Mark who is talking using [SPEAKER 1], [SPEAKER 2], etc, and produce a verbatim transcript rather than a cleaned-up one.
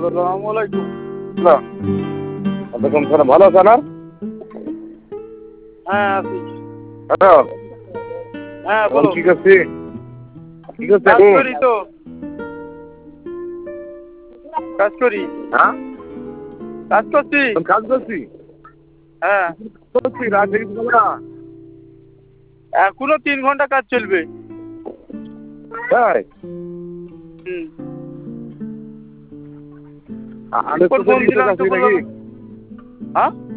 [SPEAKER 1] আসসালামু আলাইকুম।
[SPEAKER 2] না ওয়ালাইকুম সালাম, ভালো আছেন? আর
[SPEAKER 1] হ্যাঁ আছি।
[SPEAKER 2] হ্যালো,
[SPEAKER 1] হ্যাঁ
[SPEAKER 2] এখন
[SPEAKER 1] বলো।
[SPEAKER 2] কি করছি? কি করছি
[SPEAKER 1] কাজ
[SPEAKER 2] এখন?
[SPEAKER 1] করি তো, কাজ করি,
[SPEAKER 2] হ্যাঁ,
[SPEAKER 1] কাজ করছি।
[SPEAKER 2] এখন কাজ করছি
[SPEAKER 1] হ্যাঁ,
[SPEAKER 2] করছি রাত থেকে হবে না।
[SPEAKER 1] এখনো তিন ঘন্টা কাজ চলবে।
[SPEAKER 2] তাই
[SPEAKER 1] হুম।
[SPEAKER 2] আগে তো
[SPEAKER 1] ফোন দিলাম তো
[SPEAKER 2] আছি
[SPEAKER 1] বললো
[SPEAKER 2] নাকি?
[SPEAKER 1] হ্যাঁ